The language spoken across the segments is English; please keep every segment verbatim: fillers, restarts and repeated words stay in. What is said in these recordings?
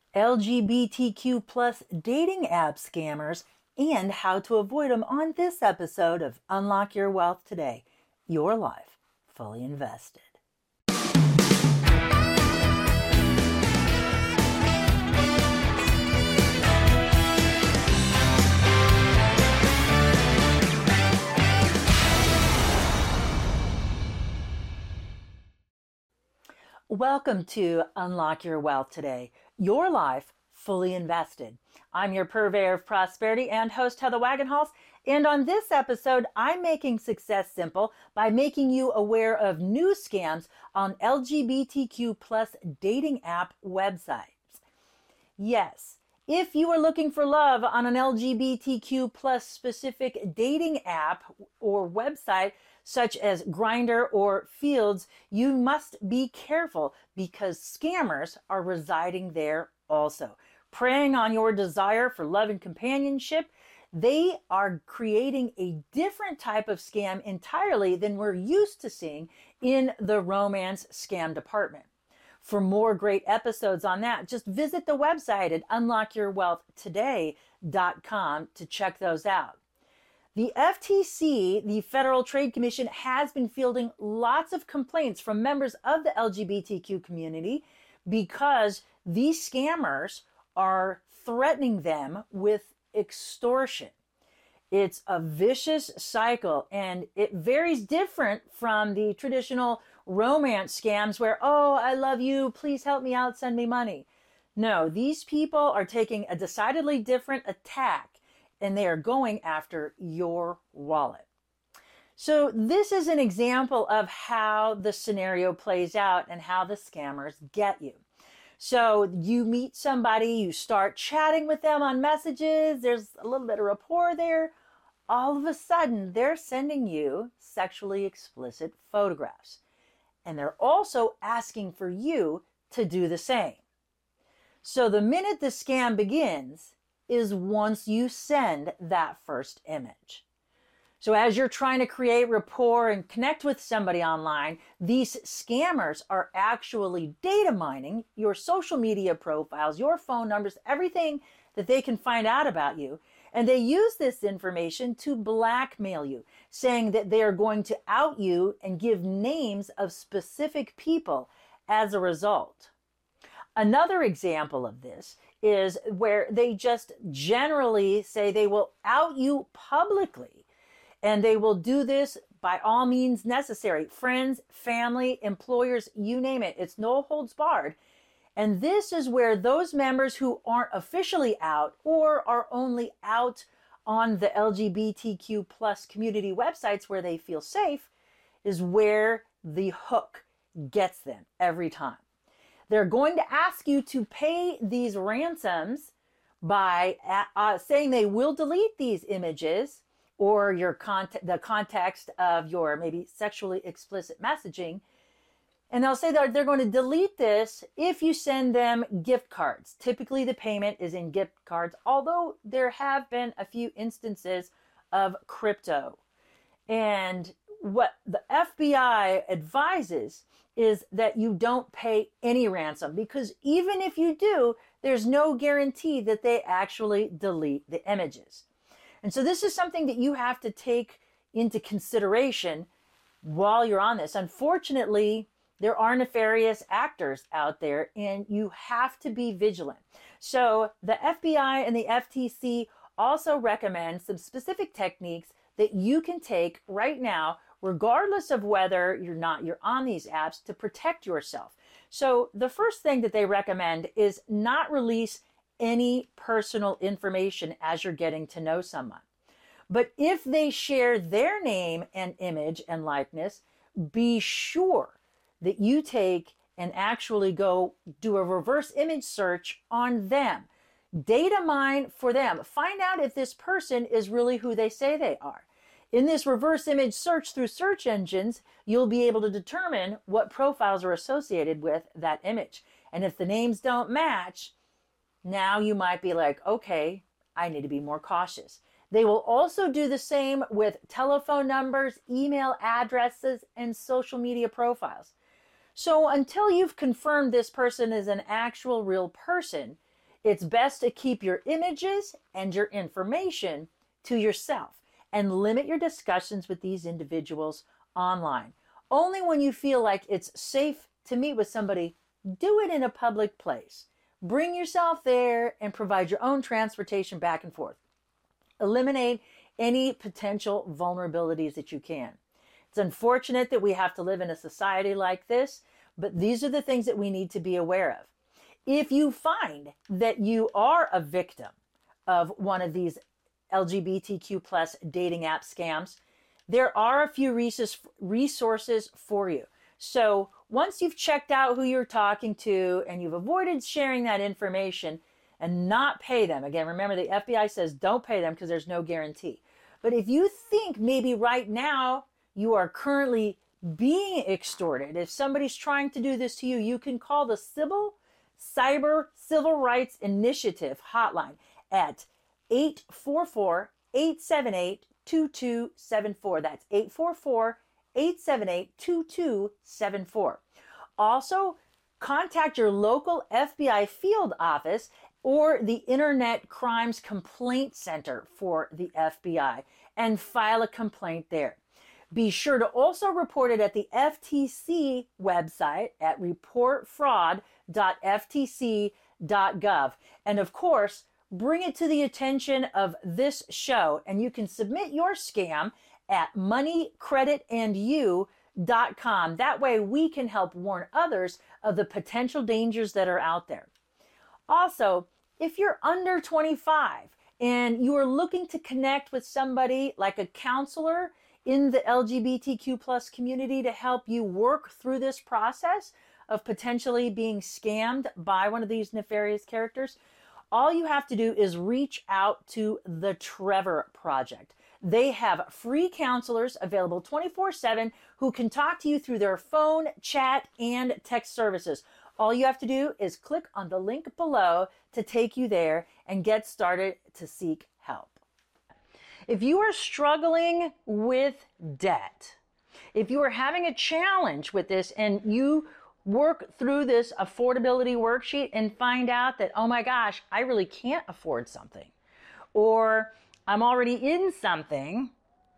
L G B T Q plus dating app scammers, and how to avoid them on this episode of Unlock Your Wealth Today. Your life fully invested. Welcome to Unlock Your Wealth Today. Your life fully invested. I'm your purveyor of prosperity and host Heather Wagenhals, and on this episode, I'm making success simple by making you aware of new scams on L G B T Q plus dating app websites. Yes, if you are looking for love on an L G B T Q plus specific dating app or website, such as Grindr or Fields, you must be careful because scammers are residing there also. Preying on your desire for love and companionship, they are creating a different type of scam entirely than we're used to seeing in the romance scam department. For more great episodes on that, just visit the website at unlock your wealth today dot com to check those out. The F T C, the Federal Trade Commission, has been fielding lots of complaints from members of the L G B T Q community because these scammers are threatening them with extortion. It's a vicious cycle, and it varies different from the traditional romance scams where, oh, I love you, please help me out, send me money. No, these people are taking a decidedly different attack, and they are going after your wallet. So this is an example of how the scenario plays out and how the scammers get you. So you meet somebody, you start chatting with them on messages, there's a little bit of rapport there. All of a sudden, they're sending you sexually explicit photographs. And they're also asking for you to do the same. So the minute the scam begins is once you send that first image. So as you're trying to create rapport and connect with somebody online, these scammers are actually data mining your social media profiles, your phone numbers, everything that they can find out about you. And they use this information to blackmail you, saying that they are going to out you and give names of specific people as a result. Another example of this is where they just generally say they will out you publicly, and they will do this by all means necessary. Friends, family, employers, you name it. It's no holds barred. And this is where those members who aren't officially out or are only out on the L G B T Q plus community websites where they feel safe is where the hook gets them every time. They're going to ask you to pay these ransoms by uh, saying they will delete these images or your cont- the context of your maybe sexually explicit messaging. And they'll say that they're going to delete this if you send them gift cards. Typically the payment is in gift cards, although there have been a few instances of crypto. And what the F B I advises is that you don't pay any ransom, because even if you do, there's no guarantee that they actually delete the images. And so this is something that you have to take into consideration while you're on this. Unfortunately, there are nefarious actors out there, and you have to be vigilant. So the F B I and the F T C also recommend some specific techniques that you can take right now, regardless of whether you're not you're on these apps, to protect yourself. So the first thing that they recommend is not release any personal information as you're getting to know someone. But if they share their name and image and likeness, be sure that you take and actually go do a reverse image search on them. Data mine for them. Find out if this person is really who they say they are. In this reverse image search through search engines, you'll be able to determine what profiles are associated with that image. And if the names don't match, now you might be like, okay, I need to be more cautious. They will also do the same with telephone numbers, email addresses, and social media profiles. So until you've confirmed this person is an actual real person, It's best to keep your images and your information to yourself and limit your discussions with these individuals online. Only when you feel like it's safe to meet with somebody, do it in a public place. Bring yourself there and provide your own transportation back and forth. Eliminate any potential vulnerabilities that you can. It's unfortunate that we have to live in a society like this, but these are the things that we need to be aware of. If you find that you are a victim of one of these L G B T Q plus dating app scams, there are a few resources for you. So once you've checked out who you're talking to and you've avoided sharing that information and not pay them, again, remember the F B I says don't pay them because there's no guarantee. But if you think maybe right now you are currently being extorted, if somebody's trying to do this to you, you can call the Civil Cyber Civil Rights Initiative hotline at eight four four, eight seven eight, two two seven four. That's eight four four, eight seven eight, two two seven four. Also, contact your local F B I field office or the Internet Crimes Complaint Center for the F B I and file a complaint there. Be sure to also report it at the F T C website at report fraud dot f t c dot gov. And of course, bring it to the attention of this show, and you can submit your scam at money credit and you dot com. That way we can help warn others of the potential dangers that are out there. Also, if you're under twenty-five and you are looking to connect with somebody like a counselor in the L G B T Q plus community to help you work through this process of potentially being scammed by one of these nefarious characters, all you have to do is reach out to the Trevor Project. They have free counselors available twenty-four seven who can talk to you through their phone, chat, and text services. All you have to do is click on the link below to take you there and get started to seek help. If you are struggling with debt, if you are having a challenge with this and you work through this affordability worksheet and find out that, oh my gosh, I really can't afford something, or I'm already in something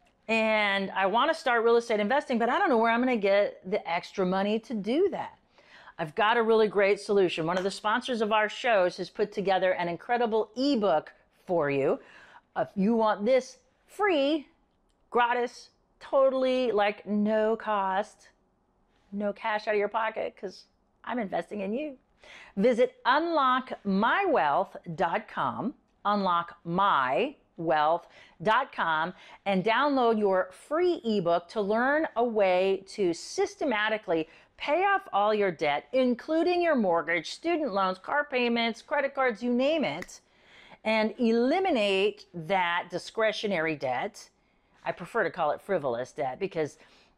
and I want to start real estate investing, but I don't know where I'm going to get the extra money to do that. I've got a really great solution. One of the sponsors of our shows has put together an incredible ebook for you. If you want this free, gratis, totally like no cost, no cash out of your pocket, because I'm investing in you. Visit unlock my wealth dot com, unlock my wealth dot com, and download your free ebook to learn a way to systematically pay off all your debt, including your mortgage, student loans, car payments, credit cards, you name it, and eliminate that discretionary debt. I prefer to call it frivolous debt, because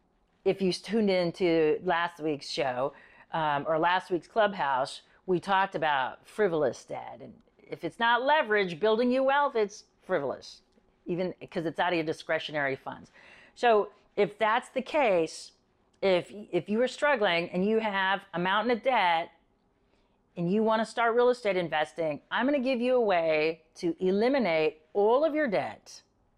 if you tuned into last week's show um, or last week's Clubhouse, we talked about frivolous debt. And if it's not leverage building you wealth, it's frivolous, even because it's out of your discretionary funds. So if that's the case, if if you are struggling and you have a mountain of debt and you want to start real estate investing, I'm going to give you a way to eliminate all of your debt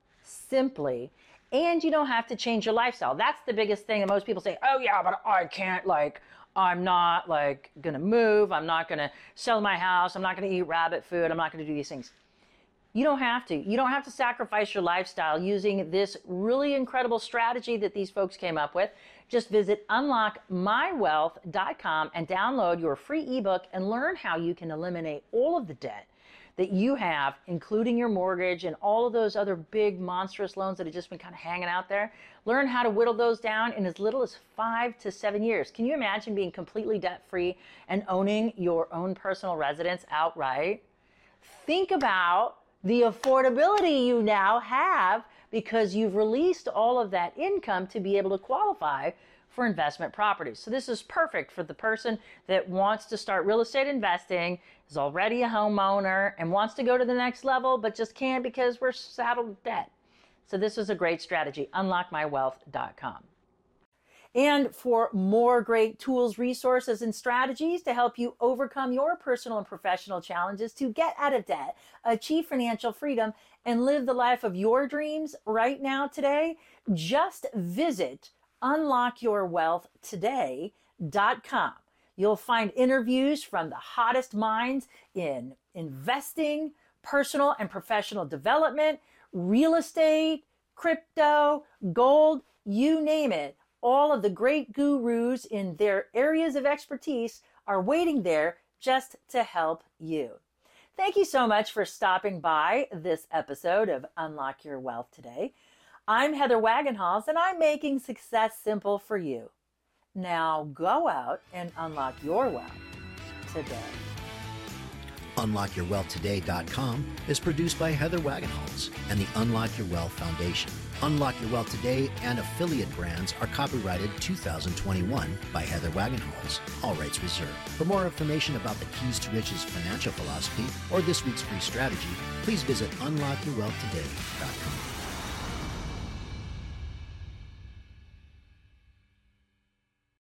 simply, and you don't have to change your lifestyle. That's the biggest thing. And most people say, oh yeah, but I can't, like, I'm not like going to move. I'm not going to sell my house. I'm not going to eat rabbit food. I'm not going to do these things. You don't have to. You don't have to sacrifice your lifestyle using this really incredible strategy that these folks came up with. Just visit unlock my wealth dot com and download your free ebook and learn how you can eliminate all of the debt that you have, including your mortgage and all of those other big monstrous loans that have just been kind of hanging out there. Learn how to whittle those down in as little as five to seven years. Can you imagine being completely debt-free and owning your own personal residence outright? Think about the affordability you now have because you've released all of that income to be able to qualify for investment properties. So this is perfect for the person that wants to start real estate investing, is already a homeowner, and wants to go to the next level, but just can't because we're saddled with debt. So this is a great strategy, unlock my wealth dot com. And for more great tools, resources, and strategies to help you overcome your personal and professional challenges to get out of debt, achieve financial freedom, and live the life of your dreams right now today, just visit unlock your wealth today dot com. You'll find interviews from the hottest minds in investing, personal and professional development, real estate, crypto, gold, you name it. All of the great gurus in their areas of expertise are waiting there just to help you. Thank you so much for stopping by this episode of Unlock Your Wealth today. I'm Heather Wagenhals, and I'm making success simple for you. Now go out and unlock your wealth today. unlock your wealth today dot com is produced by Heather Wagenhals and the Unlock Your Wealth Foundation. Unlock Your Wealth Today and affiliate brands are copyrighted two thousand twenty-one by Heather Wagenhals, all rights reserved. For more information about the Keys to Riches financial philosophy or this week's free strategy, please visit unlock your wealth today dot com.